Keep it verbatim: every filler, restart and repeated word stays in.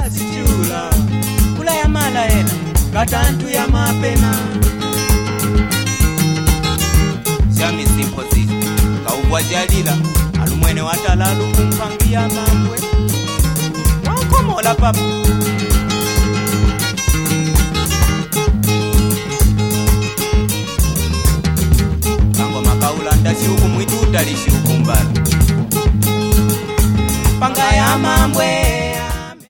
sichula kula ya mala ela katantu ya mapena Shami simpo sisi kaubwa jalila alumwene watalalu kumpangia mambwe wankomola papa Kango makaula ndashi huku mwitu utalishi huku mbala Panga ya mambwe